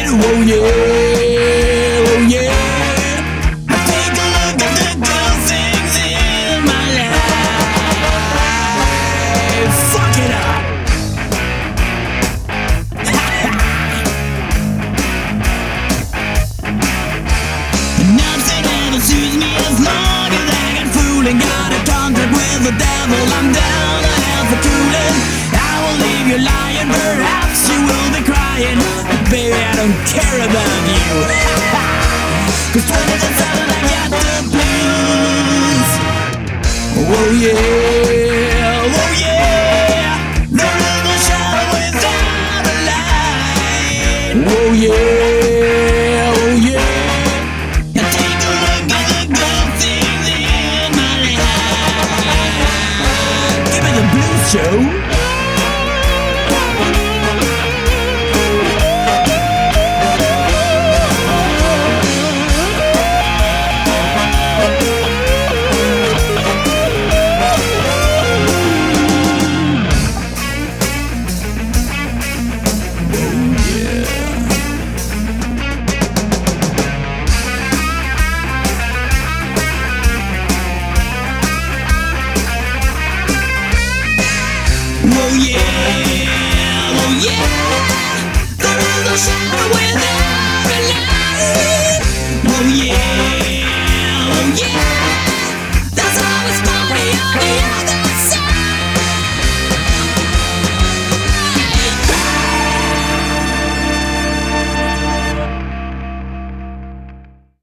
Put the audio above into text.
Oh yeah, oh yeah. Take a look at the good things in my life. Fuck it up. Nothing ever suits me as long as I get fooling. Got a contract with the devil. I'm down to hell for tooling. I will leave you lying. Perhaps you will be crying. But baby, I don't care about you. 'Cause 24/7 I got the blues. Oh yeah, oh yeah. There is no shadow without a light. Oh yeah, oh yeah. Take a look at the good things in my life. Give me the blues, Joe. Oh yeah, oh yeah. There is no shadow without a light. Oh yeah, oh yeah.